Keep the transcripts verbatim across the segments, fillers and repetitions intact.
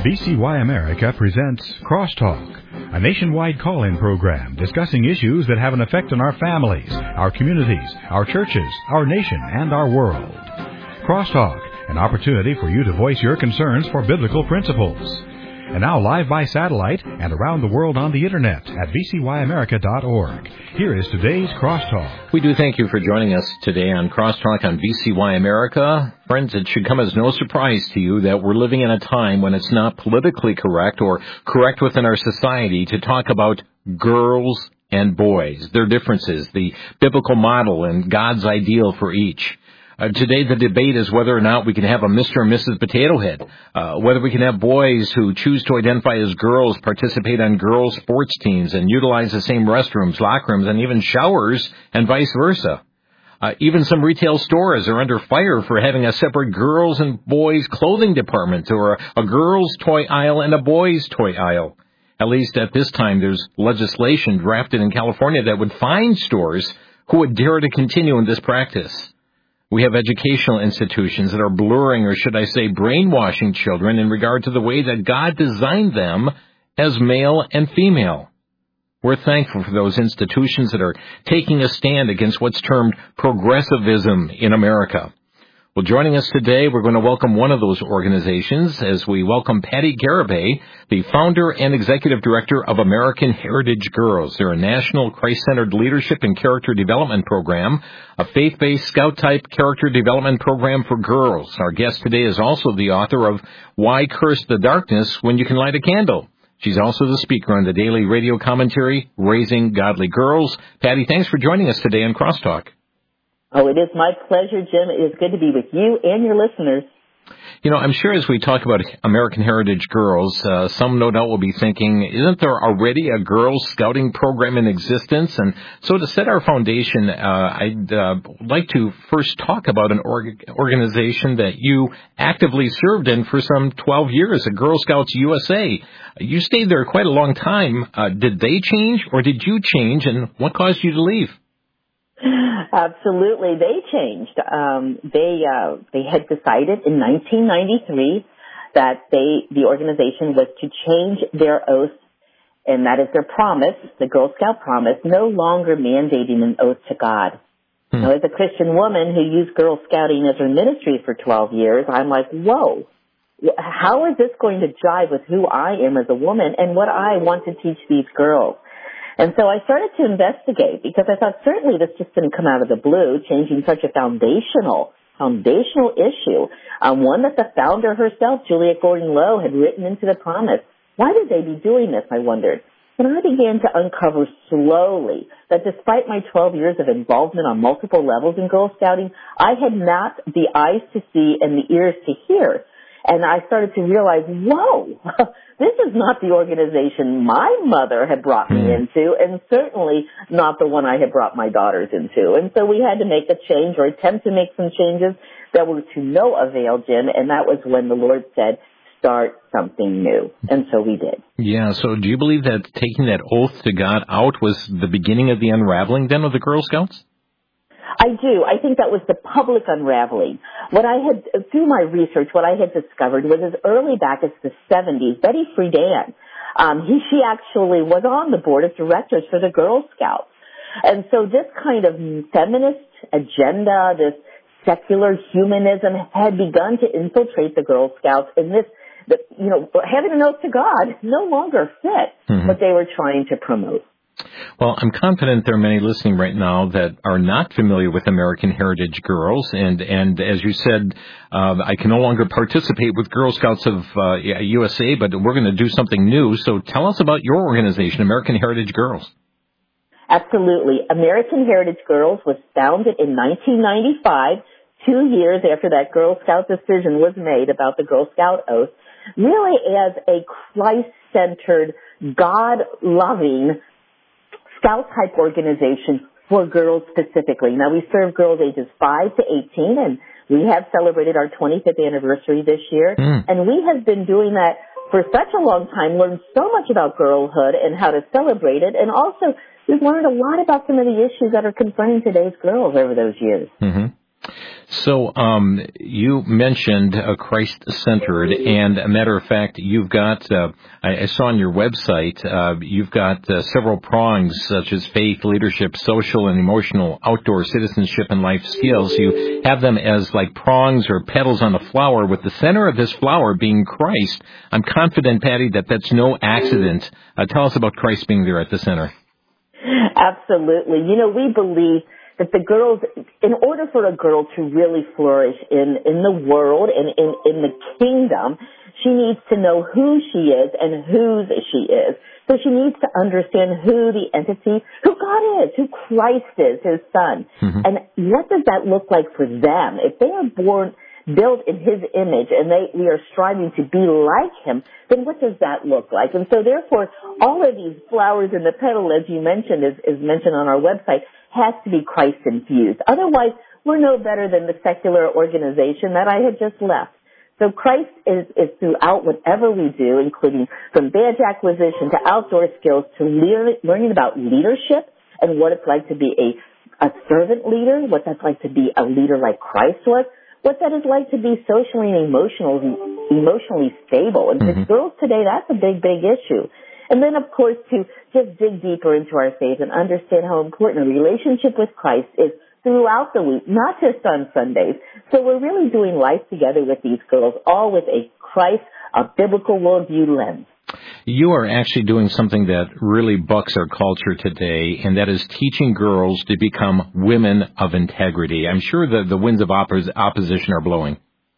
V C Y America presents Crosstalk, a nationwide call-in program discussing issues that have an effect on our families, our communities, our churches, our nation, and our world. Crosstalk, an opportunity for you to voice your concerns for biblical principles. And now live by satellite and around the world on the Internet at v c y america dot org. Here is today's Crosstalk. We do thank you for joining us today on Crosstalk on V C Y America. Friends, it should come as no surprise to you that we're living in a time when it's not politically correct or correct within our society to talk about girls and boys, their differences, the biblical model and God's ideal for each. Uh, today the debate is whether or not we can have a Mister and Missus Potato Head, uh, whether we can have boys who choose to identify as girls participate on girls' sports teams and utilize the same restrooms, locker rooms, and even showers, and vice versa. Uh, even some retail stores are under fire for having a separate girls' and boys' clothing department or a, a girls' toy aisle and a boys' toy aisle. At least at this time, there's legislation drafted in California that would fine stores who would dare to continue in this practice. We have educational institutions that are blurring, or should I say brainwashing children in regard to the way that God designed them as male and female. We're thankful for those institutions that are taking a stand against what's termed progressivism in America. Well, joining us today, we're going to welcome one of those organizations as we welcome Patty Garibay, the founder and executive director of American Heritage Girls. They're a national Christ-centered leadership and character development program, a faith-based scout-type character development program for girls. Our guest today is also the author of Why Curse the Darkness When You Can Light a Candle. She's also the speaker on the daily radio commentary, Raising Godly Girls. Patty, thanks for joining us today on Crosstalk. Oh, it is my pleasure, Jim. It is good to be with you and your listeners. You know, I'm sure as we talk about American Heritage Girls, uh, some no doubt will be thinking, isn't there already a girls' scouting program in existence? And so to set our foundation, uh, I'd uh, like to first talk about an org- organization that you actively served in for some twelve years, the Girl Scouts U S A. You stayed there quite a long time. Uh, did they change or did you change, and what caused you to leave? Absolutely, they changed. Um, they uh, they had decided in nineteen ninety-three that they the organization was to change their oath, and that is their promise, the Girl Scout promise, no longer mandating an oath to God. Hmm. Now, as a Christian woman who used Girl Scouting as her ministry for twelve years, I'm like, whoa, how is this going to jive with who I am as a woman and what I want to teach these girls? And so I started to investigate because I thought certainly this just didn't come out of the blue, changing such a foundational, foundational issue, um, one that the founder herself, Juliette Gordon Low, had written into the promise. Why would they be doing this, I wondered. And I began to uncover slowly that despite my twelve years of involvement on multiple levels in Girl Scouting, I had not the eyes to see and the ears to hear. And I started to realize, whoa, this is not the organization my mother had brought me into, and certainly not the one I had brought my daughters into. And so we had to make a change or attempt to make some changes that were to no avail, Jim, and that was when the Lord said, start something new. And so we did. Yeah, so do you believe that taking that oath to God out was the beginning of the unraveling then of the Girl Scouts? I do. I think that was the public unraveling. What I had, through my research, what I had discovered was as early back as the seventies, Betty Friedan, um, he, she actually was on the board of directors for the Girl Scouts. And so this kind of feminist agenda, this secular humanism had begun to infiltrate the Girl Scouts, and this, the, you know, having an oath to God no longer fit mm-hmm. what they were trying to promote. Well, I'm confident there are many listening right now that are not familiar with American Heritage Girls, and, and as you said, uh, I can no longer participate with Girl Scouts of uh, U S A, but we're going to do something new. So tell us about your organization, American Heritage Girls. Absolutely. American Heritage Girls was founded in nineteen ninety-five, two years after that Girl Scout decision was made about the Girl Scout oath, really as a Christ-centered, God-loving Scout-type organization for girls specifically. Now, we serve girls ages five to eighteen, and we have celebrated our twenty-fifth anniversary this year. Mm. And we have been doing that for such a long time, learned so much about girlhood and how to celebrate it, and also we've learned a lot about some of the issues that are confronting today's girls over those years. Mm-hmm. So um, you mentioned uh, Christ-centered, and a matter of fact, you've got, uh, I, I saw on your website, uh, you've got uh, several prongs such as faith, leadership, social and emotional, outdoor citizenship, and life skills. You have them as like prongs or petals on a flower, with the center of this flower being Christ. I'm confident, Patty, that that's no accident. Uh, tell us about Christ being there at the center. Absolutely. You know, we believe that the girls, in order for a girl to really flourish in, in the world and in, in the kingdom, she needs to know who she is and whose she is. So she needs to understand who the entity, who God is, who Christ is, his son. Mm-hmm. And what does that look like for them? If they are born, built in his image, and they, we are striving to be like him, then what does that look like? And so therefore, all of these flowers in the petal, as you mentioned, is, is mentioned on our website, has to be Christ infused. Otherwise, we're no better than the secular organization that I had just left. So Christ is, is throughout whatever we do, including from badge acquisition to outdoor skills to lear, learning about leadership and what it's like to be a, a servant leader, what that's like to be a leader like Christ was, what that is like to be socially and emotionally, emotionally stable. And mm-hmm. for girls today, that's a big, big issue. And then, of course, to just dig deeper into our faith and understand how important a relationship with Christ is throughout the week, not just on Sundays. So we're really doing life together with these girls, all with a Christ, a biblical worldview lens. You are actually doing something that really bucks our culture today, and that is teaching girls to become women of integrity. I'm sure the, the winds of oppos- opposition are blowing.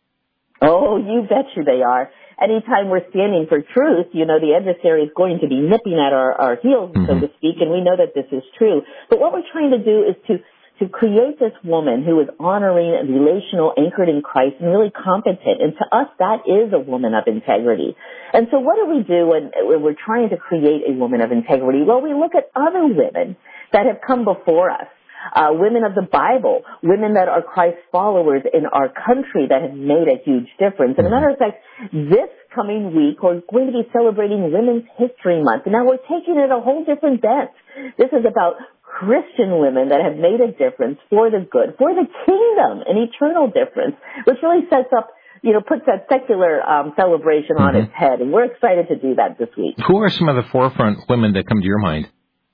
Oh, you betcha they are. Anytime we're standing for truth, you know, the adversary is going to be nipping at our, our heels, mm-hmm. so to speak, and we know that this is true. But what we're trying to do is to to create this woman who is honoring and relational, anchored in Christ, and really competent. And to us, that is a woman of integrity. And so what do we do when, when we're trying to create a woman of integrity? Well, we look at other women that have come before us. Uh, women of the Bible, women that are Christ followers in our country that have made a huge difference. And as a matter of fact, this coming week, we're going to be celebrating Women's History Month. And now we're taking it a whole different bent. This is about Christian women that have made a difference for the good, for the kingdom, an eternal difference, which really sets up, you know, puts that secular um, celebration on mm-hmm. its head. And we're excited to do that this week. Who are some of the forefront women that come to your mind?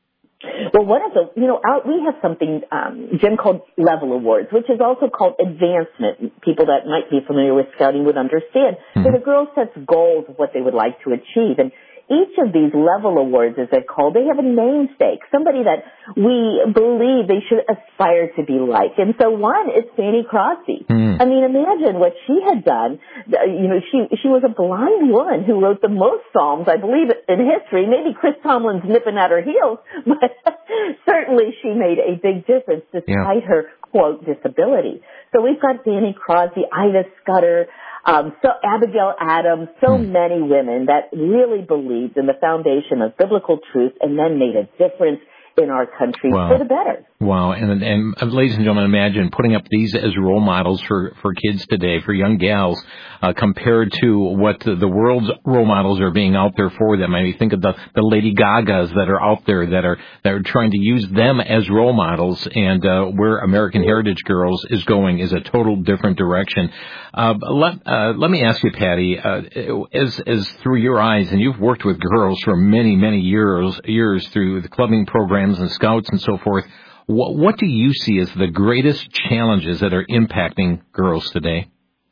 Well, one of the, you know, our, we have something, um, Jim, called Level Awards, which is also called advancement. People that might be familiar with scouting would understand. Mm-hmm. So the girl sets goals of what they would like to achieve. And each of these level awards, as they're called, they have a namesake, somebody that we believe they should aspire to be like. And so one is Fanny Crosby. Mm. I mean, imagine what she had done. You know, she she was a blind woman who wrote the most psalms, I believe, in history. Maybe Chris Tomlin's nipping at her heels, but certainly she made a big difference despite yeah. her, quote, disability. So we've got Fanny Crosby, Ida Scudder, Um, so Abigail Adams, so hmm. many women that really believed in the foundation of biblical truth and then made a difference in our country wow. for the better. Wow. And, and, and ladies and gentlemen, imagine putting up these as role models for, for kids today, for young gals, uh, compared to what the, the world's role models are being out there for them. I mean, think of the, the Lady Gagas that are out there that are, that are trying to use them as role models, and, uh, where American Heritage Girls is going is a total different direction. Uh, let, uh, let me ask you, Patty, uh, as, as through your eyes, and you've worked with girls for many, many years, years through the clubbing programs and scouts and so forth. What, what do you see as the greatest challenges that are impacting girls today?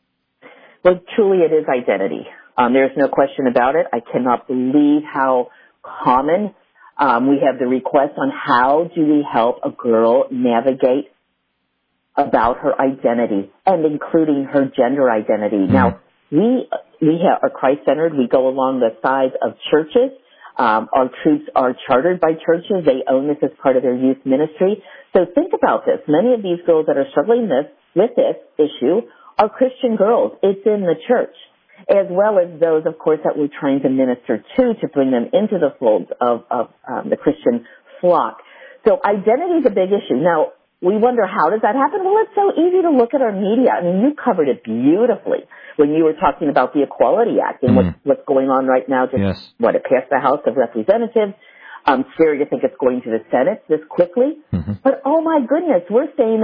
Well, truly it is identity. Um, there's no question about it. I cannot believe how common um, we have the request on how do we help a girl navigate about her identity and including her gender identity. Mm-hmm. Now, we we have, are Christ-centered. We go along the sides of churches. Um, our troops are chartered by churches. They own this as part of their youth ministry. So think about this. Many of these girls that are struggling this, with this issue are Christian girls. It's in the church, as well as those, of course, that we're trying to minister to to bring them into the folds of, of um, the Christian flock. So identity is a big issue. Now, we wonder, how does that happen? Well, it's so easy to look at our media. I mean, you covered it beautifully when you were talking about the Equality Act and mm. what's, what's going on right now. Just yes. what, it passed the House of Representatives. Um, scary to think it's going to the Senate this quickly. Mm-hmm. But, oh, my goodness, we're saying that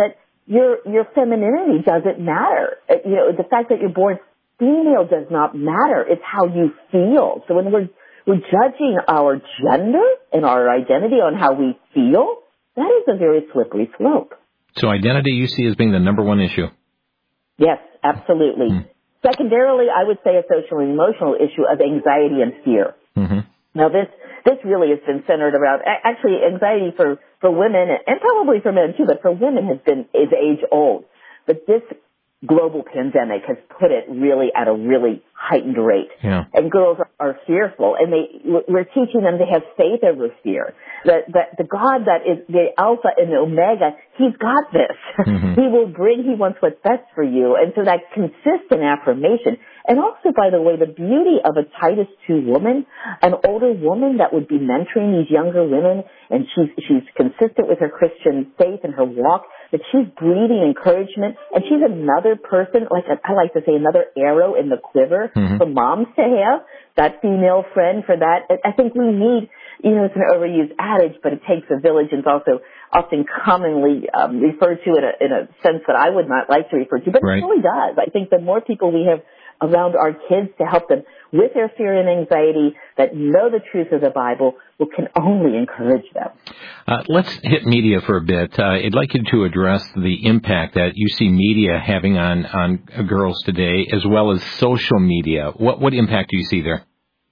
your your femininity doesn't matter. You know, the fact that you're born female does not matter. It's how you feel. So when we're we're judging our gender and our identity on how we feel, that is a very slippery slope. So identity you see as being the number one issue? Yes, absolutely. Mm. Secondarily, I would say a social and emotional issue of anxiety and fear. Mm-hmm. Now, this this really has been centered around, actually, anxiety for, for women, and probably for men too, but for women has been, is age old. But this global pandemic has put it really at a really heightened rate. Yeah. And girls are, are fearful, and they, we're teaching them to have faith over fear. That, that the God that is the Alpha and the Omega, He's got this. Mm-hmm. He will bring, He wants what's best for you. And so that consistent affirmation, and also, by the way, the beauty of a Titus two woman, an older woman that would be mentoring these younger women, and she's, she's consistent with her Christian faith and her walk, that she's breathing encouragement, and she's another person, like I like to say, another arrow in the quiver mm-hmm. for moms to have, that female friend for that. I think we need, you know, it's an overused adage, but it takes a village, and it's also often commonly um, referred to in a, in a sense that I would not like to refer to, but right. It really does. I think the more people we have around our kids to help them with their fear and anxiety, that know the truth of the Bible, will can only encourage them. Uh, let's hit media for a bit. Uh, I'd like you to address the impact that you see media having on, on girls today, as well as social media. What, what impact do you see there?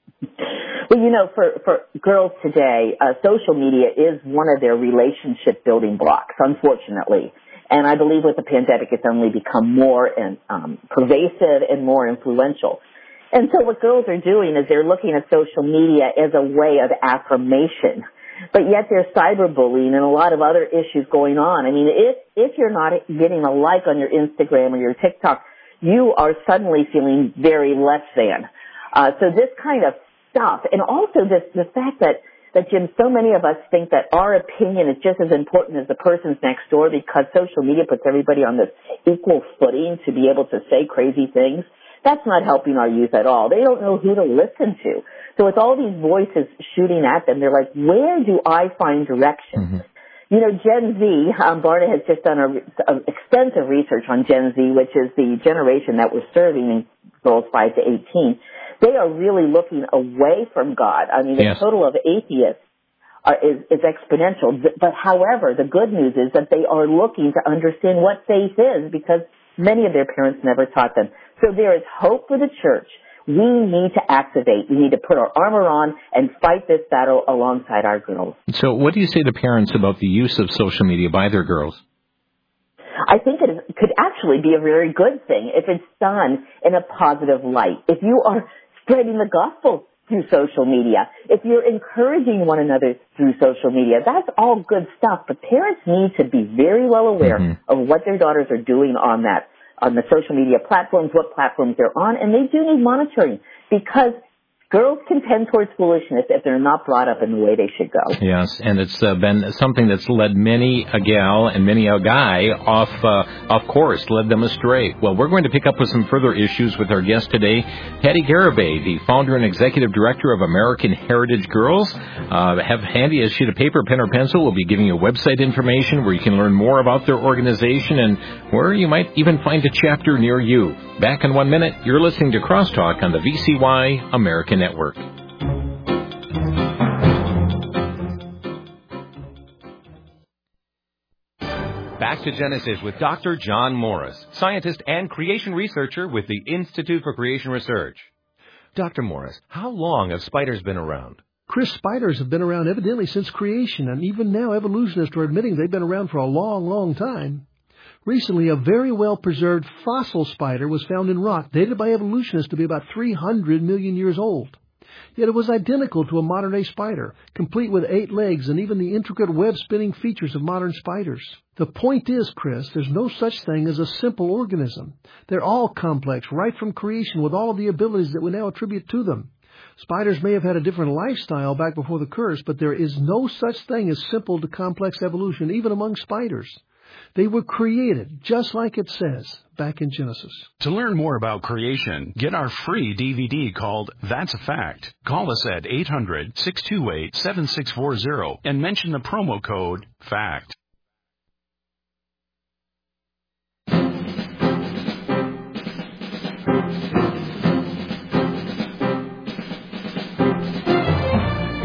Well, you know, for, for girls today, uh, social media is one of their relationship building blocks, unfortunately. And I believe with the pandemic, it's only become more and, um, pervasive and more influential. And so what girls are doing is they're looking at social media as a way of affirmation. But yet there's cyberbullying and a lot of other issues going on. I mean, if, if you're not getting a like on your Instagram or your TikTok, you are suddenly feeling very less than. Uh, so this kind of stuff, and also this, the fact that that, Jim, so many of us think that our opinion is just as important as the person's next door because social media puts everybody on this equal footing to be able to say crazy things. That's not helping our youth at all. They don't know who to listen to. So with all these voices shooting at them, they're like, where do I find direction? Mm-hmm. You know, Gen Z, um, Barna has just done a, a extensive research on Gen Z, which is the generation that we're serving in girls five to eighteen. They are really looking away from God. I mean, the yes. total of atheists are, is, is exponential. But however, the good news is that they are looking to understand what faith is because many of their parents never taught them. So there is hope for the church. We need to activate. We need to put our armor on and fight this battle alongside our girls. So what do you say to parents about the use of social media by their girls? I think it is, could actually be a very good thing if it's done in a positive light. If you are spreading the gospel through social media, if you're encouraging one another through social media, that's all good stuff. But parents need to be very well aware mm-hmm. of what their daughters are doing on that, on the social media platforms, what platforms they're on, and they do need monitoring because girls can tend towards foolishness if they're not brought up in the way they should go. Yes, and it's uh, been something that's led many a gal and many a guy off uh, off course, led them astray. Well, we're going to pick up with some further issues with our guest today, Patty Garibay, the founder and executive director of American Heritage Girls. Uh, have handy a sheet of paper, pen or pencil. We'll be giving you website information where you can learn more about their organization and where you might even find a chapter near you. Back in one minute, you're listening to Crosstalk on the V C Y American Network. Back to Genesis with Doctor John Morris, scientist and creation researcher with the Institute for Creation Research. Doctor Morris, how long have spiders been around? Chris, spiders have been around evidently since creation, and even now evolutionists are admitting they've been around for a long, long time. Recently, a very well-preserved fossil spider was found in rock, dated by evolutionists to be about three hundred million years old. Yet it was identical to a modern-day spider, complete with eight legs and even the intricate web-spinning features of modern spiders. The point is, Chris, there's no such thing as a simple organism. They're all complex, right from creation, with all of the abilities that we now attribute to them. Spiders may have had a different lifestyle back before the curse, but there is no such thing as simple to complex evolution, even among spiders. They were created, just like it says, back in Genesis. To learn more about creation, get our free D V D called That's a Fact. Call us at eight hundred, six two eight, seven six four zero and mention the promo code FACT.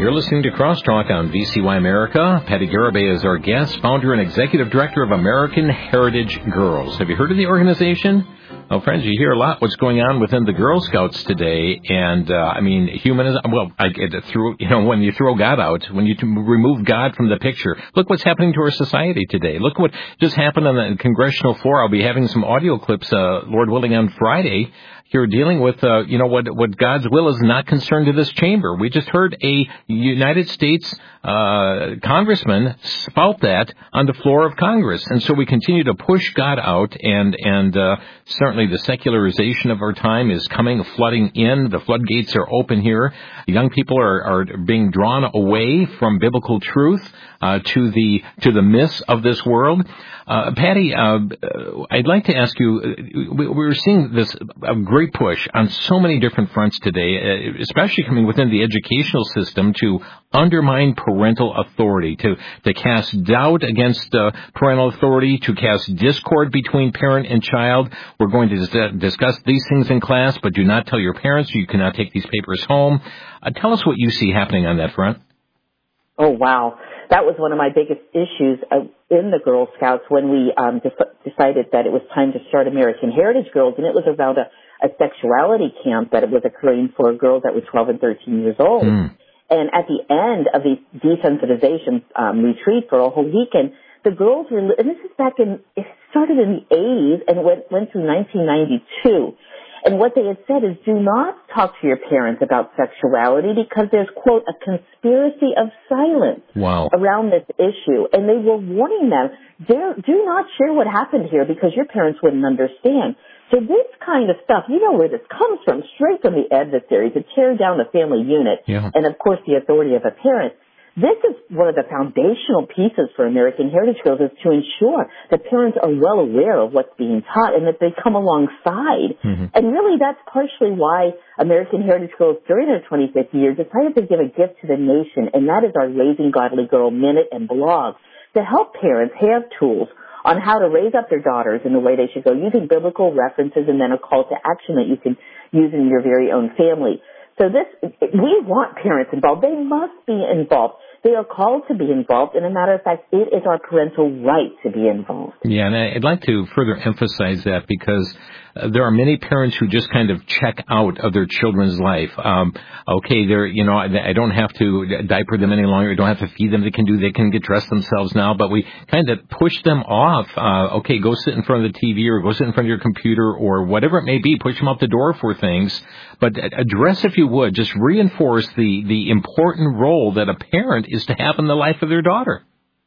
You're listening to Crosstalk on V C Y America. Patty Garibay is our guest, founder and executive director of American Heritage Girls. Have you heard of the organization? Well, friends, you hear a lot what's going on within the Girl Scouts today, and uh, I mean, humanism. Well, I get it through. You know, when you throw God out, when you t- remove God from the picture, look what's happening to our society today. Look what just happened on the congressional floor. I'll be having some audio clips, uh, Lord willing, on Friday. Here dealing with, uh, you know, what what God's will is not concerned to this chamber. We just heard a United States uh, congressman spout that on the floor of Congress, and so we continue to push God out, and and uh, certainly the secularization of our time is coming, flooding in. The floodgates are open here. Young people are are being drawn away from biblical truth uh, to the to the myths of this world. Uh, Patty, uh, I'd like to ask you, we, we're seeing this a great push on so many different fronts today, especially coming within the educational system to undermine parental authority, to, to cast doubt against uh, parental authority, to cast discord between parent and child. We're going to dis- discuss these things in class, but do not tell your parents. You cannot take these papers home. Uh, tell us what you see happening on that front. Oh, wow. That was one of my biggest issues uh, in the Girl Scouts when we um, de- decided that it was time to start American Heritage Girls, and it was around a, a sexuality camp that it was occurring for girls that were twelve and thirteen years old. Mm. And at the end of the desensitization um, retreat for a whole weekend, the girls were, and this is back in, it started in the eighties and went, went through nineteen ninety-two. And what they had said is, do not talk to your parents about sexuality because there's, quote, a conspiracy of silence wow. around this issue. And they were warning them, do not share what happened here because your parents wouldn't understand. So this kind of stuff, you know where this comes from, straight from the adversary to tear down the family unit yeah. and, of course, the authority of a parent. This is one of the foundational pieces for American Heritage Girls is to ensure that parents are well aware of what's being taught and that they come alongside. Mm-hmm. And really that's partially why American Heritage Girls during their twenty-fifth year decided to give a gift to the nation, and that is our Raising Godly Girl Minute and blog to help parents have tools on how to raise up their daughters in the way they should go, using biblical references and then a call to action that you can use in your very own family. So this, we want parents involved. They must be involved. They are called to be involved, and as a matter of fact, it is our parental right to be involved. Yeah, and I'd like to further emphasize that because uh, there are many parents who just kind of check out of their children's life. Um, okay, they're, you know, I, I don't have to diaper them any longer. I don't have to feed them. They can do, they can get dressed themselves now, but we kind of push them off. Uh, okay, go sit in front of the T V or go sit in front of your computer or whatever it may be. Push them out the door for things, but address, if you would, just reinforce the, the important role that a parent is to have in the life of their daughter.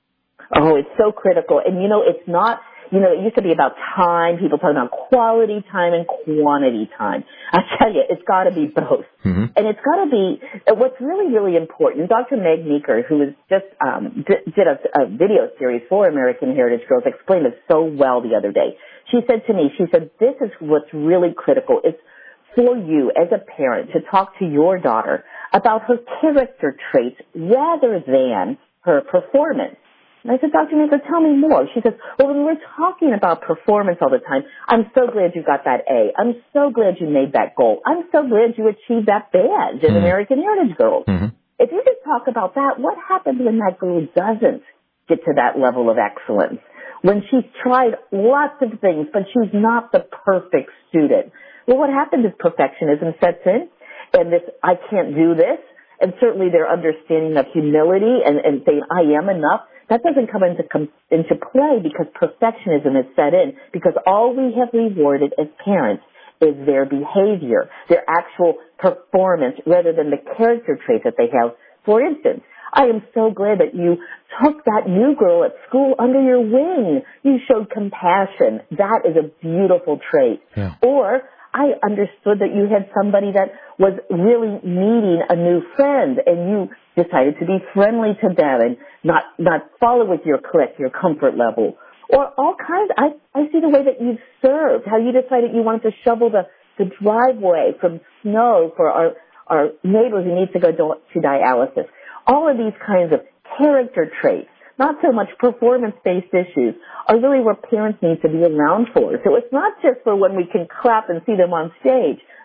Oh, it's so critical. And, you know, it's not, you know, it used to be about time. People talking about quality time and quantity time. I tell you, it's got to be both. Mm-hmm. And it's got to be, what's really, really important, Doctor Meg Meeker, who was just, um, did, did a, a video series for American Heritage Girls, explained it so well the other day. She said to me, she said, this is what's really critical. It's for you as a parent to talk to your daughter about her character traits rather than her performance. And I said, Doctor Meeker, tell me more. She says, well, when we're talking about performance all the time, I'm so glad you got that A. I'm so glad you made that goal. I'm so glad you achieved that badge in mm-hmm. American Heritage Girls. Mm-hmm. If you just talk about that, what happens when that girl doesn't get to that level of excellence? When she's tried lots of things, but she's not the perfect student. Well, what happens is perfectionism sets in, and this, I can't do this, and certainly their understanding of humility and, and saying, I am enough, that doesn't come into, come into play because perfectionism is set in, because all we have rewarded as parents is their behavior, their actual performance, rather than the character traits that they have. For instance, I am so glad that you took that new girl at school under your wing. You showed compassion. That is a beautiful trait. Yeah. Or I understood that you had somebody that was really needing a new friend, and you decided to be friendly to them and not not follow with your clique, your comfort level. Or all kinds. I, I see the way that you've served, how you decided you wanted to shovel the, the driveway from snow for our, our neighbor who needs to go to, to dialysis. All of these kinds of character traits, not so much performance-based issues, are really where parents need to be around for. So it's not just for when we can clap and see them on stage.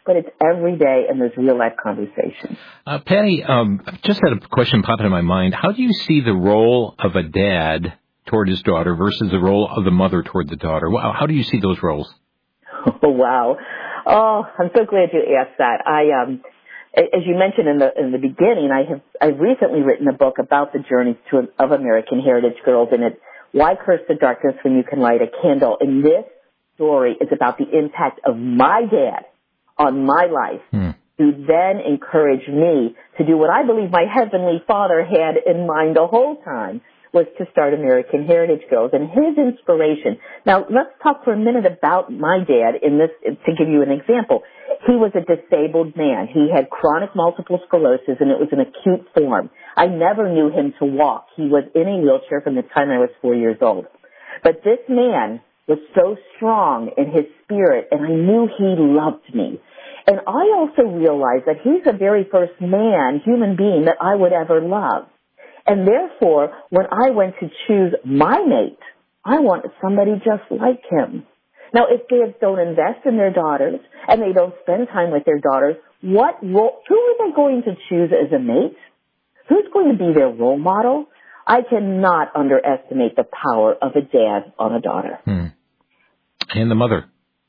but it's every day and there's real life conversations. Uh, Patty, um, just had a question pop into my mind. How do you see the role of a dad toward his daughter versus the role of the mother toward the daughter? How do you see those roles? Oh, wow. Oh, I'm so glad you asked that. I, um, as you mentioned in the in the beginning, I have I've recently written a book about the journey to, of American Heritage Girls, and it's Why Curse the Darkness When You Can Light a Candle. And this story is about the impact of my dad on my life, hmm. who then encouraged me to do what I believe my Heavenly Father had in mind the whole time, was to start American Heritage Girls, and his inspiration. Now, let's talk for a minute about my dad in this, to give you an example. He was a disabled man. He had chronic multiple sclerosis, and it was an acute form. I never knew him to walk. He was in a wheelchair from the time I was four years old. But this man was so strong in his spirit, and I knew he loved me. And I also realized that he's the very first man, human being, that I would ever love. And therefore, when I went to choose my mate, I wanted somebody just like him. Now, if dads don't invest in their daughters and they don't spend time with their daughters, what role, who are they going to choose as a mate? Who's going to be their role model? I cannot underestimate the power of a dad on a daughter. Hmm. And the mother.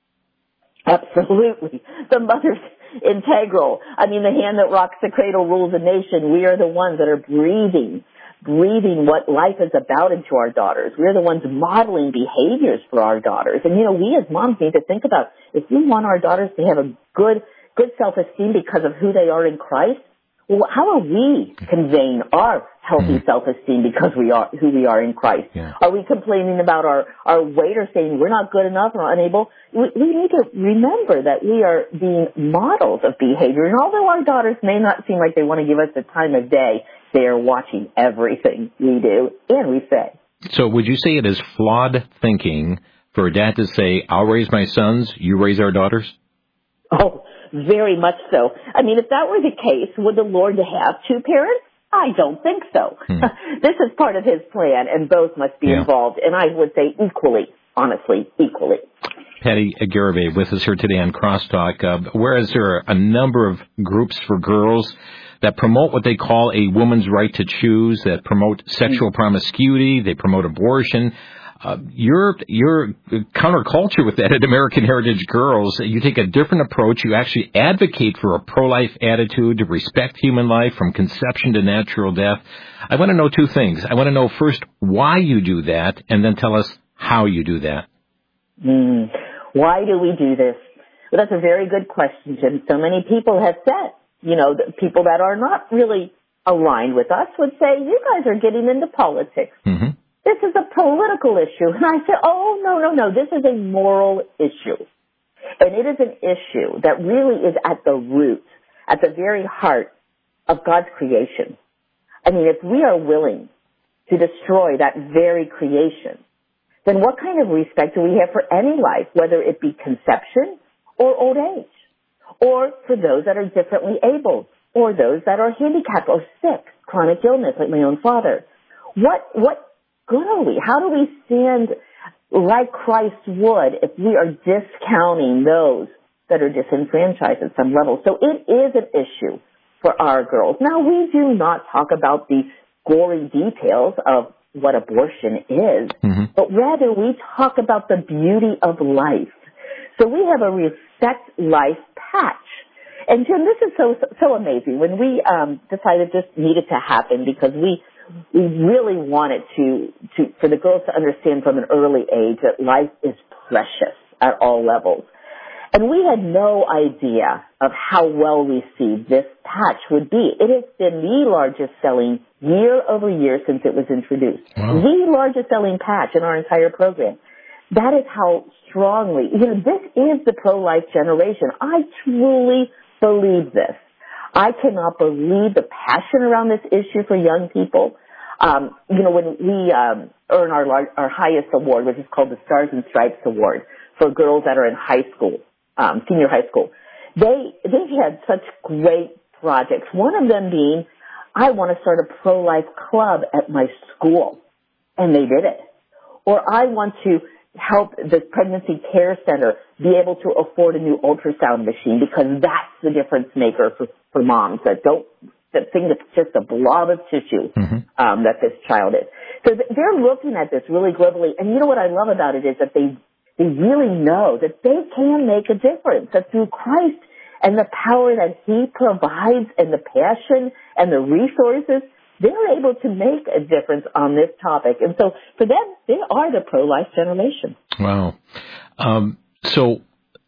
Absolutely. The mother's integral. I mean, the hand that rocks the cradle rules a nation. We are the ones that are breathing, breathing what life is about into our daughters. We're the ones modeling behaviors for our daughters. And, you know, we as moms need to think about, if we want our daughters to have a good, good self-esteem because of who they are in Christ, well, how are we conveying our healthy mm-hmm. self-esteem because we are who we are in Christ? Yeah. Are we complaining about our, our weight or saying we're not good enough or unable? We, we need to remember that we are being models of behavior. And although our daughters may not seem like they want to give us the time of day, they are watching everything we do and we say. So would you say it is flawed thinking for a dad to say, I'll raise my sons, you raise our daughters? Oh, very much so. I mean, if that were the case, would the Lord have two parents? I don't think so. Hmm. This is part of his plan, and both must be yeah. involved, and I would say equally, honestly, equally. Patty Garibay with us here today on Crosstalk. Uh, whereas there are a number of groups for girls that promote what they call a woman's right to choose, that promote sexual mm-hmm. promiscuity, they promote abortion. Uh, you're, you're counterculture with that at American Heritage Girls. You take a different approach. You actually advocate for a pro-life attitude to respect human life from conception to natural death. I want to know two things. I want to know first why you do that, and then tell us how you do that. Mm. Why do we do this? Well, that's a very good question, Jim. So many people have said, you know, the people that are not really aligned with us would say, you guys are getting into politics. Mm-hmm. This is a political issue. And I said, oh, no, no, no. This is a moral issue. And it is an issue that really is at the root, at the very heart of God's creation. I mean, if we are willing to destroy that very creation, then what kind of respect do we have for any life, whether it be conception or old age, or for those that are differently able, or those that are handicapped or sick, chronic illness, like my own father? What, what, good are we? How do we stand like Christ would if we are discounting those that are disenfranchised at some level? So it is an issue for our girls. Now, we do not talk about the gory details of what abortion is, mm-hmm. but rather we talk about the beauty of life. So we have a Respect Life patch. And Jim, this is so, so amazing. When we um, decided this needed to happen because we We really wanted to, to, for the girls to understand from an early age that life is precious at all levels. And we had no idea of how well received this patch would be. It has been the largest selling year over year since it was introduced. Wow. The largest selling patch in our entire program. That is how strongly, you know, this is the pro-life generation. I truly believe this. I cannot believe the passion around this issue for young people. Um, you know, when we um, earn our large, our highest award, which is called the Stars and Stripes Award for girls that are in high school, um, senior high school, they they've had such great projects. One of them being, I want to start a pro-life club at my school, and they did it. Or I want to help the pregnancy care center be able to afford a new ultrasound machine, because that's the difference maker for, for moms that don't, that think it's just a blob of tissue, mm-hmm. um, that this child is. So th- they're looking at this really globally. And you know what I love about it is that they, they really know that they can make a difference, that through Christ and the power that He provides and the passion and the resources, they're able to make a difference on this topic. And so for them, they are the pro-life generation. Wow. Um, so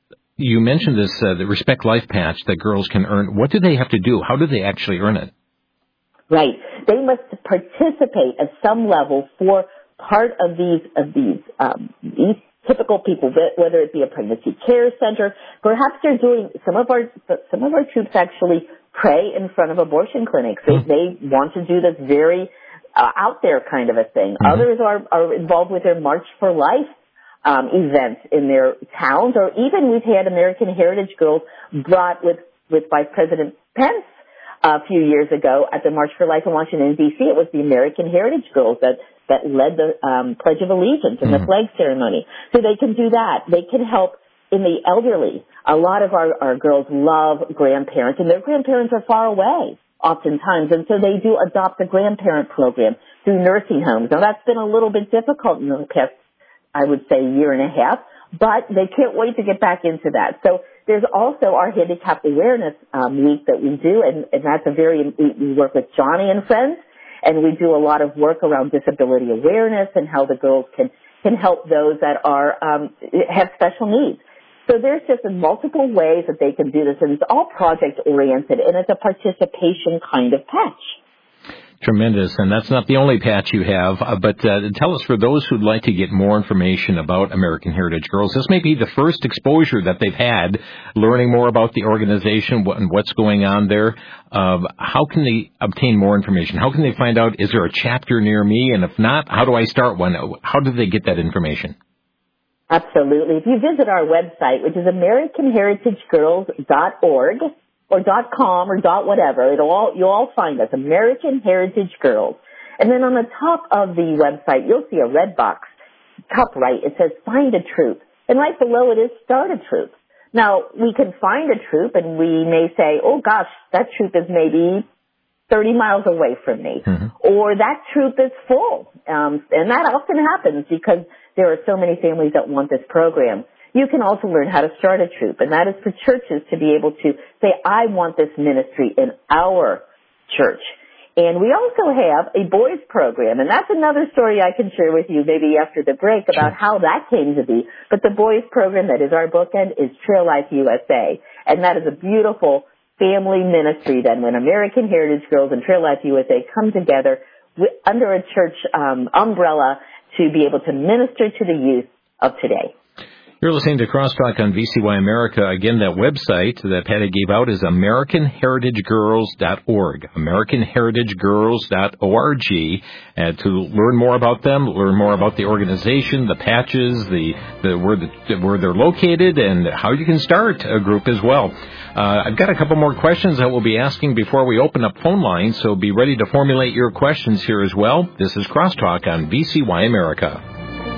you mentioned this, uh, the Respect Life patch that girls can earn. What do they have to do? How do they actually earn it? Right. They must participate at some level for part of these, of these, um, these typical people, whether it be a pregnancy care center. Perhaps they're doing, some of our, some of our troops actually pray in front of abortion clinics. They, mm-hmm. they want to do this very uh, out there kind of a thing. Mm-hmm. Others are, are involved with their March for Life um, events in their towns, or even we've had American Heritage Girls brought with, with Vice President Pence a few years ago at the March for Life in Washington, D C. It was the American Heritage Girls that, that led the um, Pledge of Allegiance and mm-hmm. the flag ceremony. So they can do that. They can help in the elderly. A lot of our, our girls love grandparents, and their grandparents are far away oftentimes, and so they do adopt a grandparent program through nursing homes. Now, that's been a little bit difficult in the past, I would say, year and a half, but they can't wait to get back into that. So there's also our Handicap Awareness um, Week that we do, and, and that's a very, we, we work with Johnny and Friends, and we do a lot of work around disability awareness and how the girls can, can help those that are um, have special needs. So there's just multiple ways that they can do this, and it's all project-oriented, and it's a participation kind of patch. Tremendous, and that's not the only patch you have, uh, but uh, tell us, for those who'd like to get more information about American Heritage Girls, this may be the first exposure that they've had, learning more about the organization and what's going on there. Uh, how can they obtain more information? How can they find out, is there a chapter near me, and if not, how do I start one? How do they get that information? Absolutely. If you visit our website, which is American Heritage Girls dot org or .com or .whatever, it'll all, you'll all find us, American Heritage Girls. And then on the top of the website, you'll see a red box, top right. It says Find a Troop. And right below it is Start a Troop. Now, we can find a troop, and we may say, oh gosh, that troop is maybe thirty miles away from me. Mm-hmm. Or that troop is full. Um, and that often happens because there are so many families that want this program. You can also learn how to start a troop, and that is for churches to be able to say, I want this ministry in our church. And we also have a boys program, and that's another story I can share with you maybe after the break about sure. how that came to be. But the boys program that is our bookend is Trail Life U S A, and that is a beautiful family ministry then when American Heritage Girls and Trail Life U S A come together with, under a church um, umbrella to be able to minister to the youth of today. You're listening to Crosstalk on V C Y America. Again, that website that Patty gave out is American Heritage Girls dot org, American Heritage Girls dot org. And to learn more about them, learn more about the organization, the patches, the, the, where, the where they're located, and how you can start a group as well. Uh, I've got a couple more questions that we'll be asking before we open up phone lines, so be ready to formulate your questions here as well. This is Crosstalk on V C Y America.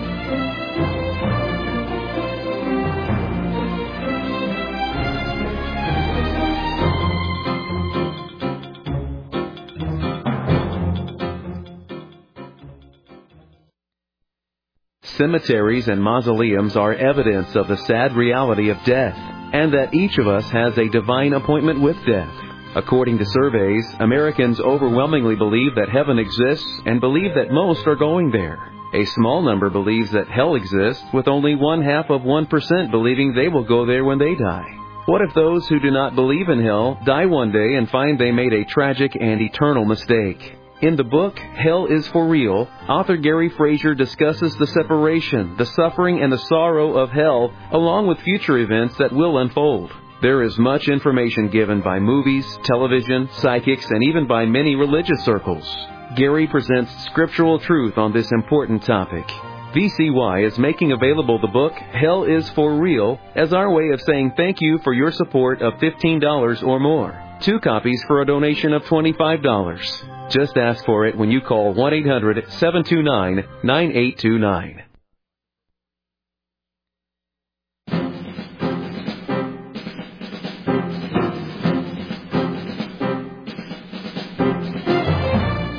Cemeteries and mausoleums are evidence of the sad reality of death, and that each of us has a divine appointment with death. According to surveys, Americans overwhelmingly believe that heaven exists and believe that most are going there. A small number believes that hell exists, with only one half of one percent believing they will go there when they die. What if those who do not believe in hell die one day and find they made a tragic and eternal mistake? In the book, Hell is for Real, author Gary Frazier discusses the separation, the suffering, and the sorrow of hell, along with future events that will unfold. There is much information given by movies, television, psychics, and even by many religious circles. Gary presents scriptural truth on this important topic. V C Y is making available the book, Hell is for Real, as our way of saying thank you for your support of fifteen dollars or more. Two copies for a donation of twenty-five dollars. Just ask for it when you call one eight hundred seven two nine nine eight two nine.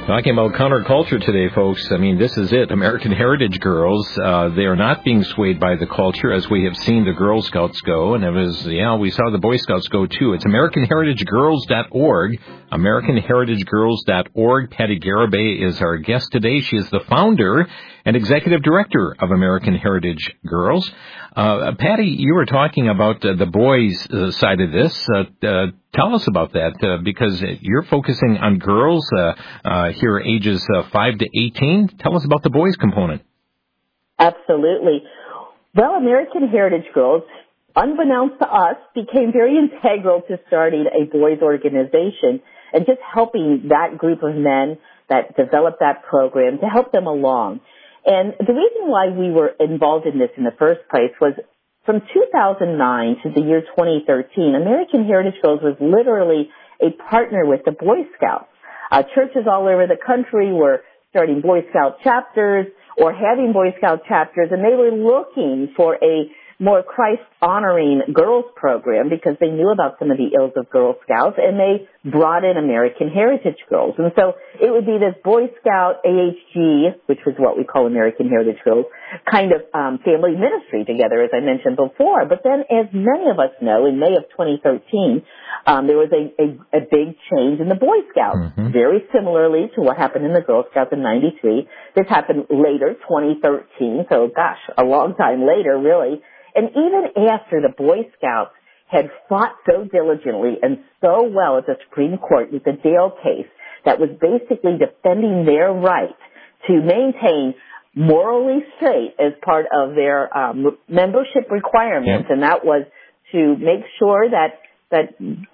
Talking about counterculture today, folks. I mean, this is it. American Heritage Girls, uh, they are not being swayed by the culture as we have seen the Girl Scouts go. And it was, yeah, we saw the Boy Scouts go too. It's American Heritage Girls dot org. American Heritage Girls dot org. Patty Garibay is our guest today. She is the founder and executive director of American Heritage Girls. Uh, Patty, you were talking about uh, the boys' uh, side of this. Uh, uh, tell us about that, uh, because you're focusing on girls uh, uh, here ages uh, five to eighteen. Tell us about the boys' component. Absolutely. Well, American Heritage Girls, unbeknownst to us, became very integral to starting a boys' organization and just helping that group of men that developed that program to help them along. And the reason why we were involved in this in the first place was from two thousand nine to the year twenty thirteen, American Heritage Girls was literally a partner with the Boy Scouts. Uh, churches all over the country were starting Boy Scout chapters or having Boy Scout chapters, and they were looking for a more Christ-honoring girls program because they knew about some of the ills of Girl Scouts, and they brought in American Heritage Girls. And so it would be this Boy Scout A H G, which was what we call American Heritage Girls, kind of um, family ministry together, as I mentioned before. But then, as many of us know, in May of twenty thirteen, um, there was a, a, a big change in the Boy Scouts, mm-hmm. very similarly to what happened in the Girl Scouts in ninety-three. This happened later, twenty thirteen, so gosh, a long time later, really. And even after the Boy Scouts had fought so diligently and so well at the Supreme Court with the Dale case that was basically defending their right to maintain morally straight as part of their um, membership requirements, and that was to make sure that that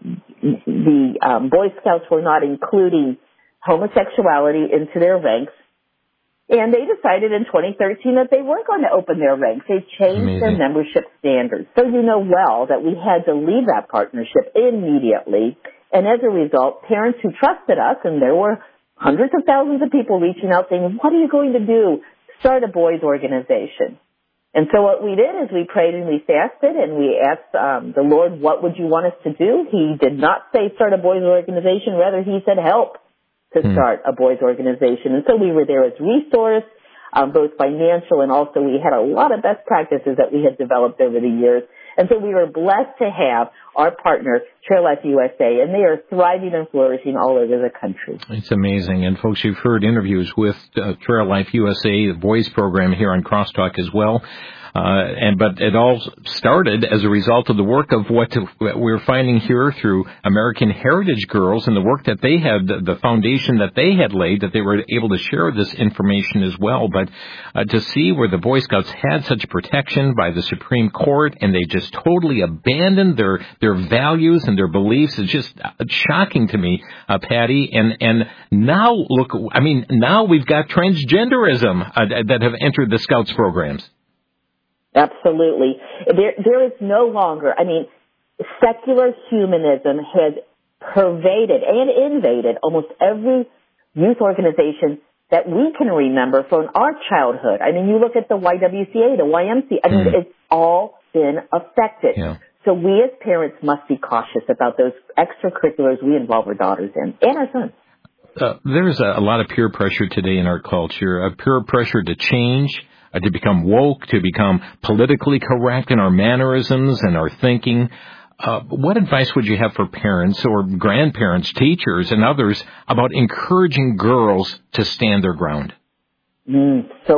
the um, Boy Scouts were not including homosexuality into their ranks. And they decided in twenty thirteen that they weren't going to open their ranks. They changed Amazing. Their membership standards. So you know well that we had to leave that partnership immediately. And as a result, parents who trusted us, and there were hundreds of thousands of people reaching out saying, what are you going to do? Start a boys' organization. And so what we did is we prayed and we fasted and we asked um, the Lord, what would you want us to do? He did not say start a boys' organization. Rather, he said help to start a boys' organization. And so we were there as resource, um, both financial, and also we had a lot of best practices that we had developed over the years. And so we were blessed to have our partner, Trail Life U S A, and they are thriving and flourishing all over the country. It's amazing. And folks, you've heard interviews with uh, Trail Life U S A, the boys program here on Crosstalk as well. Uh, and but it all started as a result of the work of what we're finding here through American Heritage Girls and the work that they had, the foundation that they had laid, that they were able to share this information as well. But uh, to see where the Boy Scouts had such protection by the Supreme Court and they just totally abandoned their their values and their beliefs is just shocking to me, uh, Patty. And and now look, I mean, now we've got transgenderism uh, that have entered the Scouts programs. Absolutely. There, there is no longer, I mean, secular humanism has pervaded and invaded almost every youth organization that we can remember from our childhood. I mean, you look at the Y W C A, the Y M C A, I mean, mm. it's all been affected. Yeah. So we as parents must be cautious about those extracurriculars we involve our daughters in and our sons. Uh, there's a, a lot of peer pressure today in our culture, a peer pressure to change, Uh, to become woke, to become politically correct in our mannerisms and our thinking. Uh, what advice would you have for parents or grandparents, teachers, and others about encouraging girls to stand their ground? Mm, so,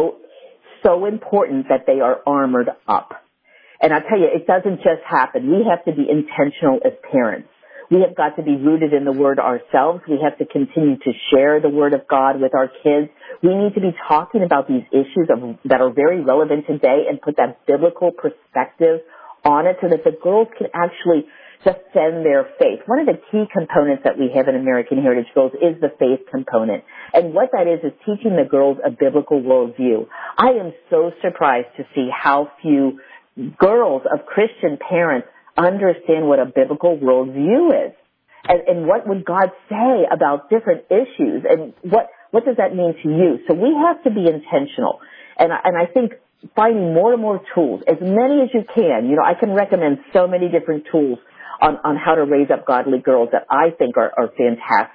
so important that they are armored up. And I tell you, it doesn't just happen. We have to be intentional as parents. We have got to be rooted in the Word ourselves. We have to continue to share the Word of God with our kids. We need to be talking about these issues of, that are very relevant today and put that biblical perspective on it so that the girls can actually defend their faith. One of the key components that we have in American Heritage Girls is the faith component. And what that is is teaching the girls a biblical worldview. I am so surprised to see how few girls of Christian parents understand what a biblical worldview is. And, and what would God say about different issues? And what, what does that mean to you? So we have to be intentional. And, and I think finding more and more tools, as many as you can. You know, I can recommend so many different tools on, on how to raise up godly girls that I think are, are fantastic.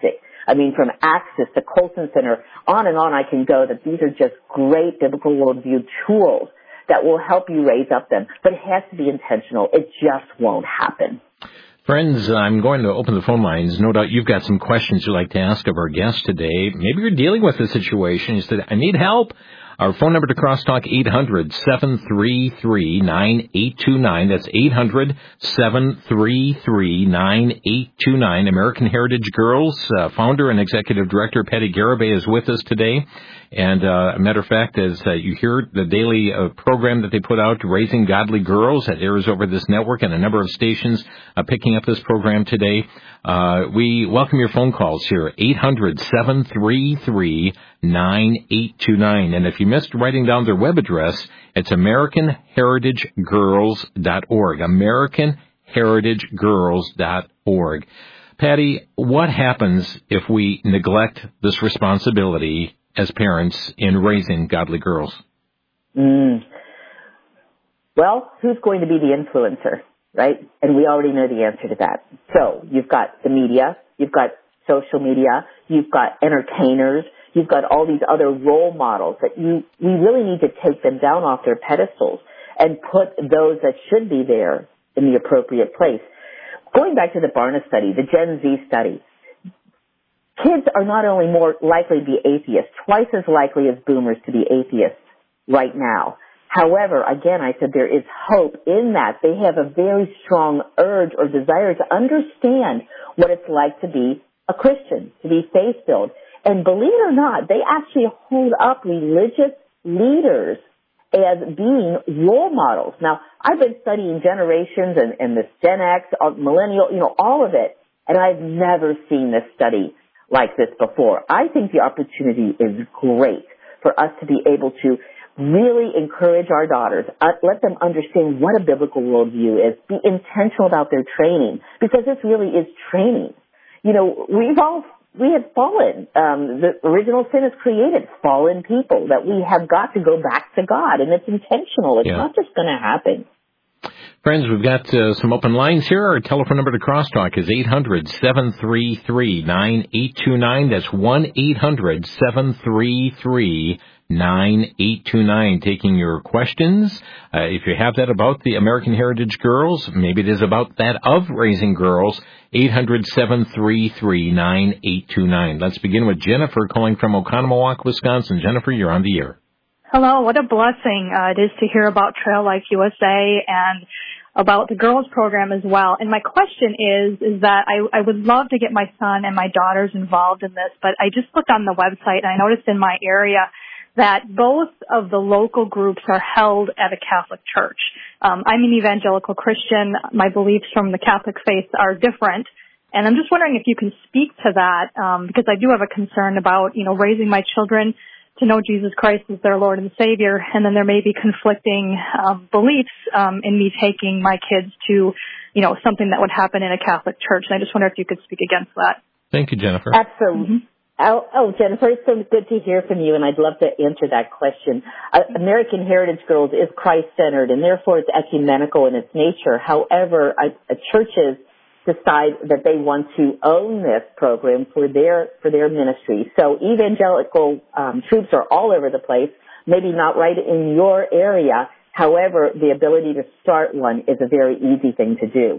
I mean, from Axis to Colson Center, on and on I can go, that these are just great biblical worldview tools that will help you raise up them. But it has to be intentional. It just won't happen. Friends, I'm going to open the phone lines. No doubt you've got some questions you'd like to ask of our guest today. Maybe you're dealing with a situation. You said, I need help. Our phone number to Crosstalk, eight hundred, seven three three, nine eight two nine. That's eight hundred, seven three three, nine eight two nine. American Heritage Girls uh, founder and executive director Patty Garibay is with us today. And uh, a matter of fact, as uh, you hear the daily uh, program that they put out, Raising Godly Girls, that airs over this network and a number of stations uh, picking up this program today. Uh, we welcome your phone calls here, eight hundred, seven three three, nine eight two nine. And if you missed writing down their web address, it's American Heritage Girls dot org, American Heritage Girls dot org. Patty, what happens if we neglect this responsibility as parents in raising godly girls? Mm. Well, who's going to be the influencer, right? And we already know the answer to that. So you've got the media, you've got social media, you've got entertainers, you've got all these other role models that you, we really need to take them down off their pedestals and put those that should be there in the appropriate place. Going back to the Barna study, the Gen Z study, kids are not only more likely to be atheists, twice as likely as boomers to be atheists right now. However, again, I said there is hope in that. They have a very strong urge or desire to understand what it's like to be a Christian, to be faith-filled. And believe it or not, they actually hold up religious leaders as being role models. Now, I've been studying generations and, and this Gen X, millennial, you know, all of it, and I've never seen this study like this before. I think the opportunity is great for us to be able to really encourage our daughters, uh, let them understand what a biblical worldview is, be intentional about their training, because this really is training. You know, we've all, we have fallen. Um, the original sin has created fallen people that we have got to go back to God, and it's intentional. It's yeah. not just going to happen. Friends, we've got uh, some open lines here. Our telephone number to Crosstalk is eight hundred, seven three three, nine eight two nine. That's one eight hundred, seven three three, nine eight two nine. Taking your questions. Uh, if you have that about the American Heritage Girls, maybe it is about that of raising girls, eight hundred, seven three three, nine eight two nine. Let's begin with Jennifer calling from Oconomowoc, Wisconsin. Jennifer, you're on the air. Hello, what a blessing uh, it is to hear about Trail Life U S A and about the girls program as well. And my question is, is that I, I would love to get my son and my daughters involved in this, but I just looked on the website and I noticed in my area that both of the local groups are held at a Catholic church. Um, I'm an evangelical Christian. My beliefs from the Catholic faith are different. And I'm just wondering if you can speak to that, um, because I do have a concern about, you know, raising my children to know Jesus Christ as their Lord and Savior, and then there may be conflicting um, beliefs um, in me taking my kids to, you know, something that would happen in a Catholic church. And I just wonder if you could speak against that. Thank you, Jennifer. Absolutely. Mm-hmm. Oh, oh, Jennifer, it's so good to hear from you, and I'd love to answer that question. Uh, American Heritage Girls is Christ-centered, and therefore it's ecumenical in its nature. However, uh, uh, churches decide that they want to own this program for their for their ministry. So evangelical um, troops are all over the place, maybe not right in your area. However, the ability to start one is a very easy thing to do.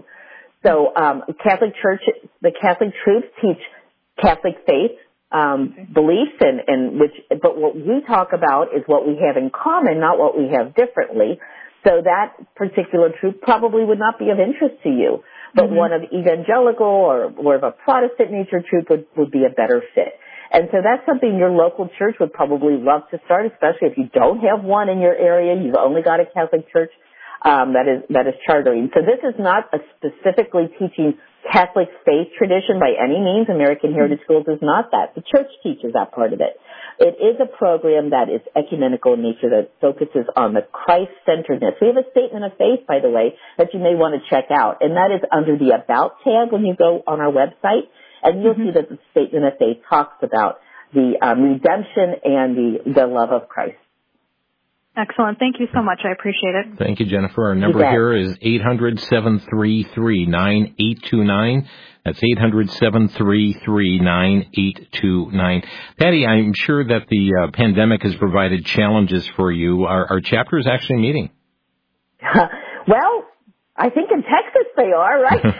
So um, Catholic Church, the Catholic troops teach Catholic faith um, beliefs, and, and which, but what we talk about is what we have in common, not what we have differently. So that particular troop probably would not be of interest to you. But mm-hmm. one of evangelical or more of a Protestant nature troop would, would be a better fit. And so that's something your local church would probably love to start, especially if you don't have one in your area. You've only got a Catholic church um, that is that is chartering. So this is not a specifically teaching Catholic faith tradition by any means. American Heritage Schools is not that. The church teaches that part of it. It is a program that is ecumenical in nature, that focuses on the Christ-centeredness. We have a statement of faith, by the way, that you may want to check out, and that is under the About tab when you go on our website, and you'll mm-hmm. see that the statement of faith talks about the um, redemption and the, the love of Christ. Excellent. Thank you so much. I appreciate it. Thank you, Jennifer. Our number here is eight hundred, seven three three, nine eight two nine. That's eight hundred, seven three three, nine eight two nine. Patty, I'm sure that the uh, pandemic has provided challenges for you. Are, are chapters actually meeting? Well, I think in Texas they are, right?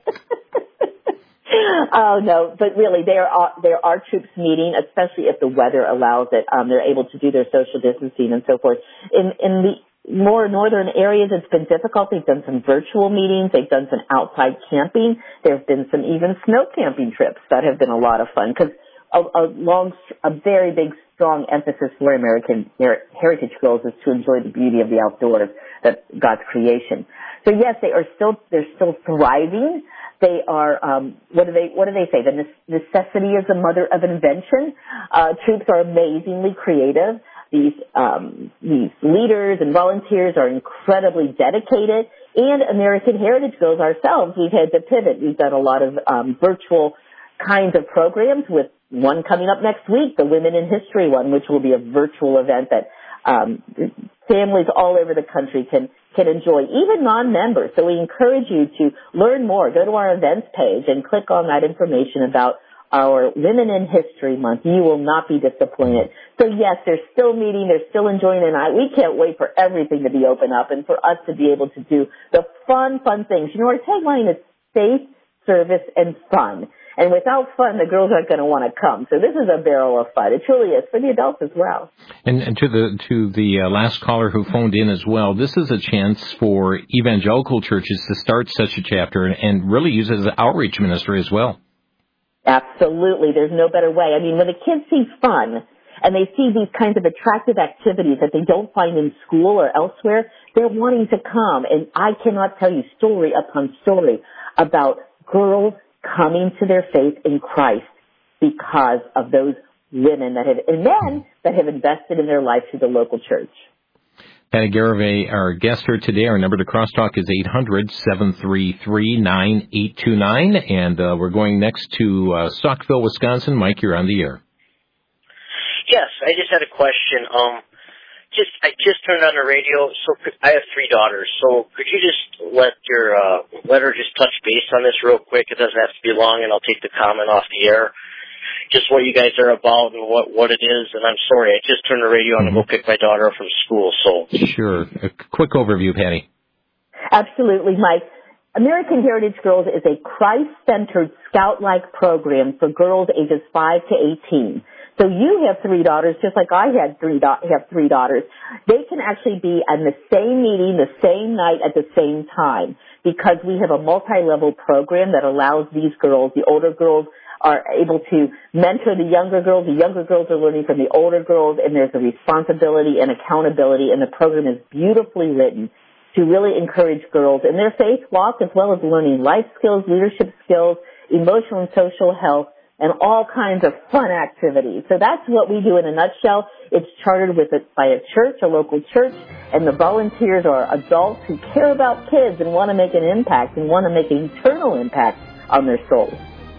Oh, no, but really there are, there are troops meeting, especially if the weather allows it. Um, they're able to do their social distancing and so forth. In, in the more northern areas, it's been difficult. They've done some virtual meetings. They've done some outside camping. There have been some even snow camping trips that have been a lot of fun because a, a long, a very big, strong emphasis for American Heritage Girls is to enjoy the beauty of the outdoors, that God's creation. So yes, they are still, they're still thriving. They are, um, what do they, what do they say? The necessity is the mother of invention. Uh, troops are amazingly creative. These, um, these leaders and volunteers are incredibly dedicated. And American Heritage Girls ourselves, we've had to pivot. We've done a lot of, um, virtual kinds of programs with one coming up next week, the Women in History one, which will be a virtual event that, um, families all over the country can can enjoy, even non-members. So we encourage you to learn more. Go to our events page and click on that information about our Women in History Month. You will not be disappointed. So yes, they're still meeting, they're still enjoying the night. We can't wait for everything to be open up and for us to be able to do the fun, fun things. You know, our tagline is safe, service, and fun. And without fun, the girls aren't going to want to come. So this is a barrel of fun. It truly is, for the adults as well. And, and to the to the uh, last caller who phoned in as well, this is a chance for evangelical churches to start such a chapter and, and really use it as an outreach ministry as well. Absolutely. There's no better way. I mean, when the kids see fun and they see these kinds of attractive activities that they don't find in school or elsewhere, they're wanting to come. And I cannot tell you story upon story about girls coming to their faith in Christ because of those women that have, and men that have invested in their life through the local church. Patty Garavay, our guest here today. Our number to crosstalk is eight hundred, seven three three, nine eight two nine. And uh, we're going next to uh, Stockville, Wisconsin. Mike, you're on the air. Yes, I just had a question. Um, just I just turned on the radio, so could, I have three daughters. So could you just let your uh, let her just touch base on this real quick? It doesn't have to be long, and I'll take the comment off the air. Just what you guys are about and what, what it is. And I'm sorry, I just turned the radio on mm-hmm. to go pick my daughter up from school. So sure, a quick overview, Patty. Absolutely, Mike. American Heritage Girls is a Christ-centered scout-like program for girls ages five to eighteen. So you have three daughters, just like I had three da- have three daughters. They can actually be in the same meeting, the same night, at the same time, because we have a multi-level program that allows these girls, the older girls, are able to mentor the younger girls. The younger girls are learning from the older girls, and there's a responsibility and accountability, and the program is beautifully written to really encourage girls in their faith walk as well as learning life skills, leadership skills, emotional and social health, and all kinds of fun activities. So that's what we do in a nutshell. It's chartered with a, by a church, a local church, and the volunteers are adults who care about kids and want to make an impact and want to make an eternal impact on their souls.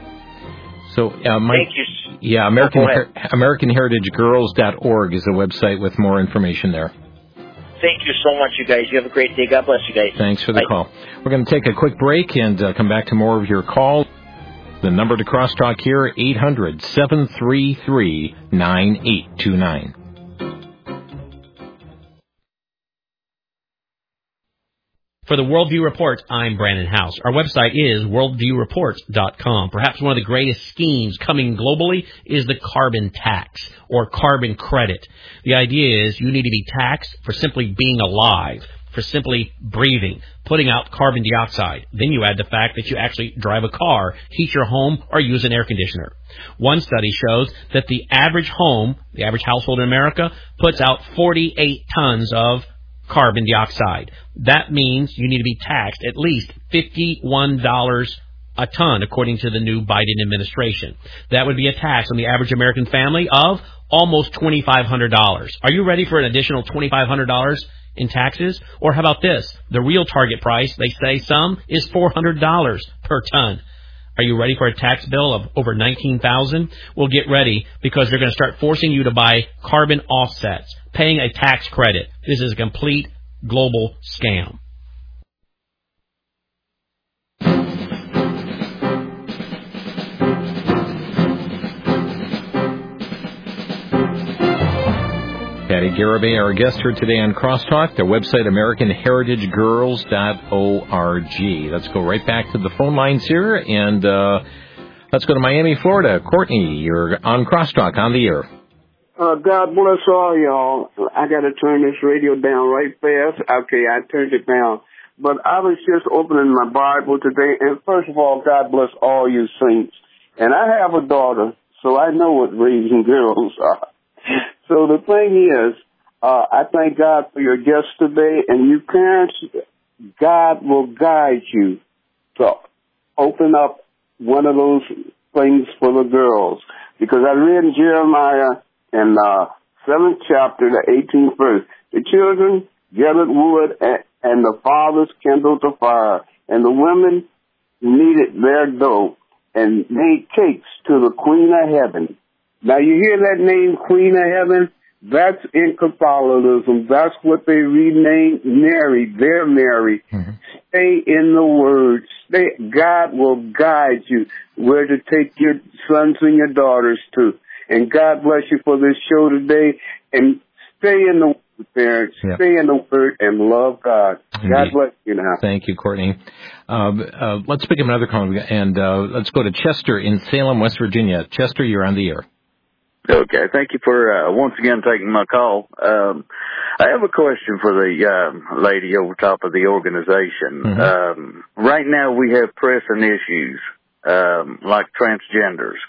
So, uh, Mike, Thank you. yeah, American Her- American Heritage Girls dot org is the website with more information there. Thank you so much, you guys. You have a great day. God bless you guys. Thanks for the Bye. call. We're going to take a quick break and uh, come back to more of your calls. The number to crosstalk here, eight hundred, seven three three, nine eight two nine. For the Worldview Report, I'm Brandon House. Our website is worldview report dot com. Perhaps one of the greatest schemes coming globally is the carbon tax or carbon credit. The idea is you need to be taxed for simply being alive, for simply breathing, putting out carbon dioxide. Then you add the fact that you actually drive a car, heat your home, or use an air conditioner. One study shows that the average home, the average household in America, puts out forty-eight tons of carbon dioxide. That means you need to be taxed at least fifty-one dollars a ton, according to the new Biden administration. That would be a tax on the average American family of almost twenty-five hundred dollars. Are you ready for an additional twenty-five hundred dollars in taxes? Or how about this? The real target price, they say some, is four hundred dollars per ton. Are you ready for a tax bill of over nineteen thousand dollars? Well, get ready, because they're going to start forcing you to buy carbon offsets, paying a tax credit. This is a complete global scam. Patty Garibay, our guest here today on Crosstalk. Their website, American Heritage Girls dot org. Let's go right back to the phone lines here, and uh, let's go to Miami, Florida. Courtney, you're on Crosstalk, on the air. Uh, God bless all y'all. I got to turn this radio down right fast. Okay, I turned it down. But I was just opening my Bible today, and first of all, God bless all you saints. And I have a daughter, so I know what raising girls are. So the thing is, uh, I thank God for your guest today, and you parents, God will guide you to open up one of those things for the girls. Because I read in Jeremiah in uh, seventh chapter, the eighteenth verse, the children gathered wood, and, and the fathers kindled the fire, and the women kneaded their dough and made cakes to the Queen of Heaven. Now, you hear that name, Queen of Heaven? That's in Catholicism. That's what they renamed Mary, their Mary. Mm-hmm. Stay in the Word. Stay. God will guide you where to take your sons and your daughters to. And God bless you for this show today. And stay in the Word, parents. Yep. Stay in the Word and love God. Indeed. God bless you now. Thank you, Courtney. Um, uh, let's pick up another call, and uh, let's go to Chester in Salem, West Virginia. Chester, you're on the air. Okay, thank you for uh, once again taking my call. Um, I have a question for the uh, lady over top of the organization. Mm-hmm. Um, right now we have pressing issues um, like transgenders.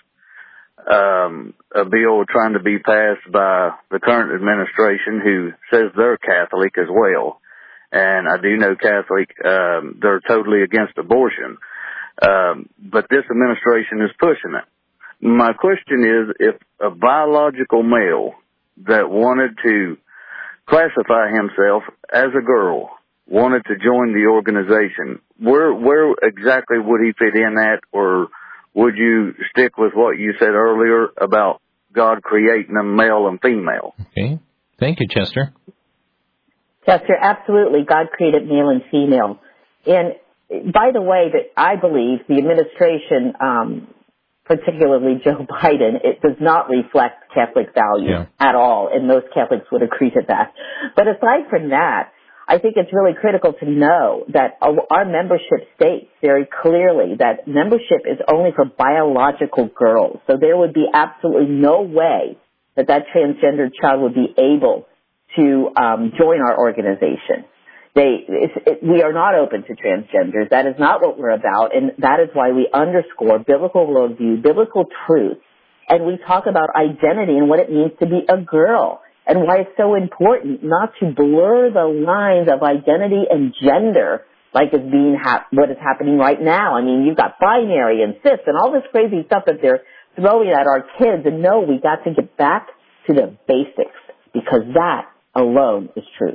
Um, a bill trying to be passed by the current administration who says they're Catholic as well. And I do know Catholic, um, they're totally against abortion. Um, but this administration is pushing it. My question is, if a biological male that wanted to classify himself as a girl wanted to join the organization, where where exactly would he fit in at, or would you stick with what you said earlier about God creating them male and female? Okay. Thank you, Chester. Chester, absolutely. God created male and female. And by the way, that I believe the administration, um, particularly Joe Biden, it does not reflect Catholic values yeah. at all, and most Catholics would agree to that. But aside from that, I think it's really critical to know that our membership states very clearly that membership is only for biological girls. So there would be absolutely no way that that transgendered child would be able to um, join our organization. They, it's, it, we are not open to transgenders. That is not what we're about, and that is why we underscore biblical worldview, biblical truth, and we talk about identity and what it means to be a girl, and why it's so important not to blur the lines of identity and gender like is being ha- what is happening right now. I mean, you've got binary and cis and all this crazy stuff that they're throwing at our kids, and no, we got to get back to the basics, because that alone is truth.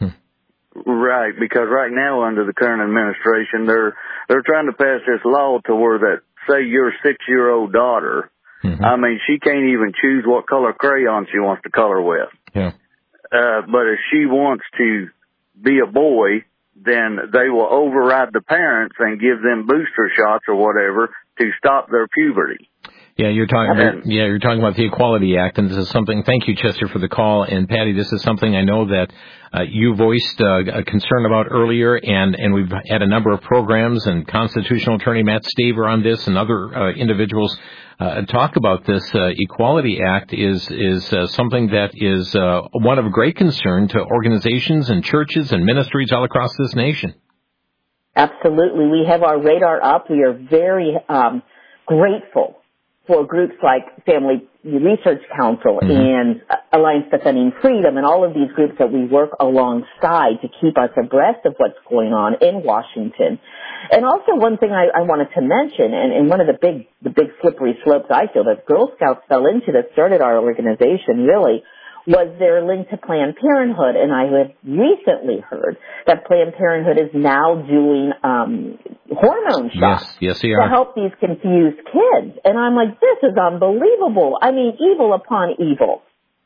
Right, because right now under the current administration, they're they're trying to pass this law to where that, say your six-year-old daughter, mm-hmm. I mean, she can't even choose what color crayon she wants to color with. Yeah. Uh, but if she wants to be a boy, then they will override the parents and give them booster shots or whatever to stop their puberty. Yeah, you're talking about, yeah, you're talking about the Equality Act, and this is something, thank you, Chester, for the call. And Patty, this is something I know that uh, you voiced uh, a concern about earlier, and, and we've had a number of programs, and constitutional attorney Matt Staver on this, and other uh, individuals uh, talk about this. Uh, Equality Act is is uh, something that is uh, one of great concern to organizations and churches and ministries all across this nation. Absolutely. We have our radar up. We are very um, grateful for groups like Family Research Council mm-hmm. and Alliance Defending Freedom and all of these groups that we work alongside to keep us abreast of what's going on in Washington. And also one thing I, I wanted to mention, and, and one of the big the big slippery slopes I feel that Girl Scouts fell into that started our organization really was their link to Planned Parenthood. And I have recently heard that Planned Parenthood is now doing um hormone shots yes, yes, they to are. help these confused kids. And I'm like, this is unbelievable. I mean, evil upon evil.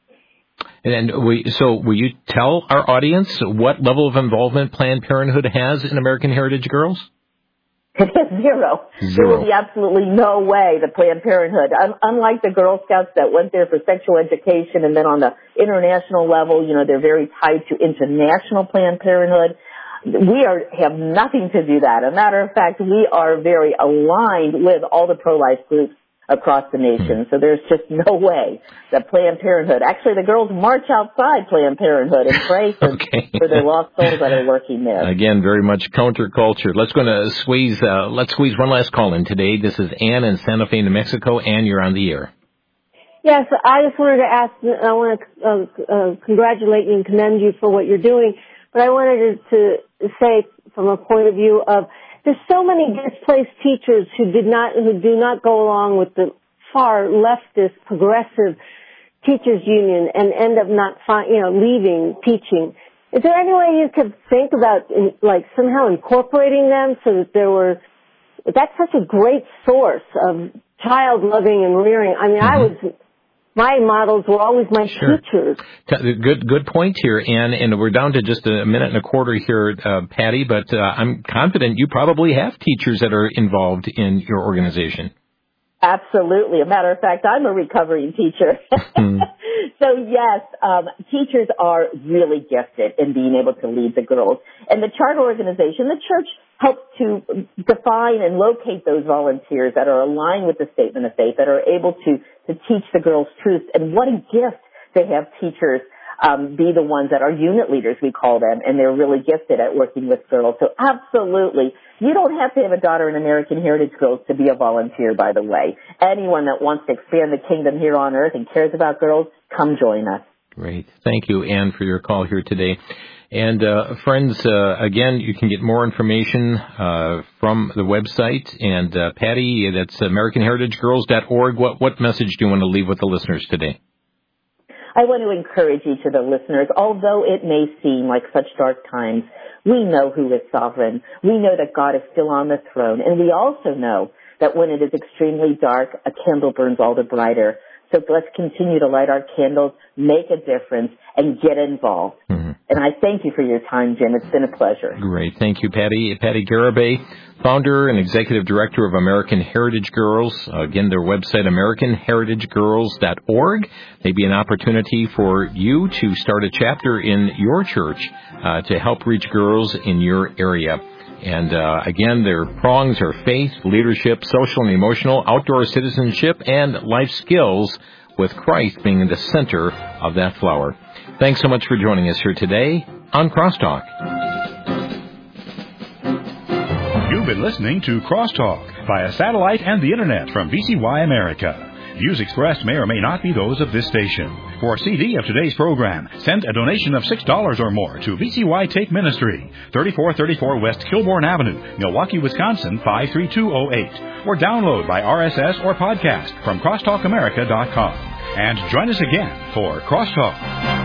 And we, so will you tell our audience what level of involvement Planned Parenthood has in American Heritage Girls? It is zero. Zero. There will be absolutely no way that Planned Parenthood, un- unlike the Girl Scouts that went there for sexual education and then on the international level, you know, they're very tied to international Planned Parenthood. We are have nothing to do that. As a matter of fact, we are very aligned with all the pro-life groups across the nation. So there's just no way that Planned Parenthood, actually the girls march outside Planned Parenthood and pray for, okay. for their lost souls that are working there. Again, very much counterculture. Let's go to squeeze, uh, let's squeeze one last call in today. This is Ann in Santa Fe, New Mexico. Ann, you're on the air. Yes, I just wanted to ask, I want to uh, uh, congratulate you and commend you for what you're doing, but I wanted to, to say from a point of view of there's so many displaced teachers who did not, who do not go along with the far leftist, progressive teachers union and end up not, fi- you know, leaving teaching. Is there any way you could think about, like, somehow incorporating them so that there were? That's such a great source of child loving and rearing. I mean, mm-hmm. I was. My models were always my sure. teachers. Good, good point here, Ann. And we're down to just a minute and a quarter here, uh, Patty. But uh, I'm confident you probably have teachers that are involved in your organization. Absolutely. A matter of fact, I'm a recovering teacher. Mm. So yes, um, teachers are really gifted in being able to lead the girls. And the charter organization, the church, helps to define and locate those volunteers that are aligned with the statement of faith, that are able to, to teach the girls truth. And what a gift to have teachers um, be the ones that are unit leaders, we call them, and they're really gifted at working with girls. So absolutely, you don't have to have a daughter in American Heritage Girls to be a volunteer, by the way. Anyone that wants to expand the kingdom here on earth and cares about girls, come join us. Great. Thank you, Ann, for your call here today. And, uh, friends, uh, again, you can get more information, uh, from the website. And, uh, Patty, that's American Heritage Girls dot org. What, what message do you want to leave with the listeners today? I want to encourage each of the listeners, although it may seem like such dark times, we know who is sovereign. We know that God is still on the throne. And we also know that when it is extremely dark, a candle burns all the brighter. So let's continue to light our candles, make a difference, and get involved. Mm-hmm. And I thank you for your time, Jim. It's been a pleasure. Great. Thank you, Patty. Patty Garibay, founder and executive director of American Heritage Girls. Uh, again, their website, American Heritage Girls dot org. Maybe an opportunity for you to start a chapter in your church uh, to help reach girls in your area. And, uh, again, their prongs are faith, leadership, social and emotional, outdoor citizenship, and life skills, with Christ being in the center of that flower. Thanks so much for joining us here today on Crosstalk. You've been listening to Crosstalk via satellite and the Internet from V C Y America. Views expressed may or may not be those of this station. For a C D of today's program, send a donation of six dollars or more to V C Y Take Ministry, thirty-four thirty-four West Kilbourne Avenue, Milwaukee, Wisconsin, five three two oh eight. Or download by R S S or podcast from crosstalk america dot com. And join us again for Crosstalk.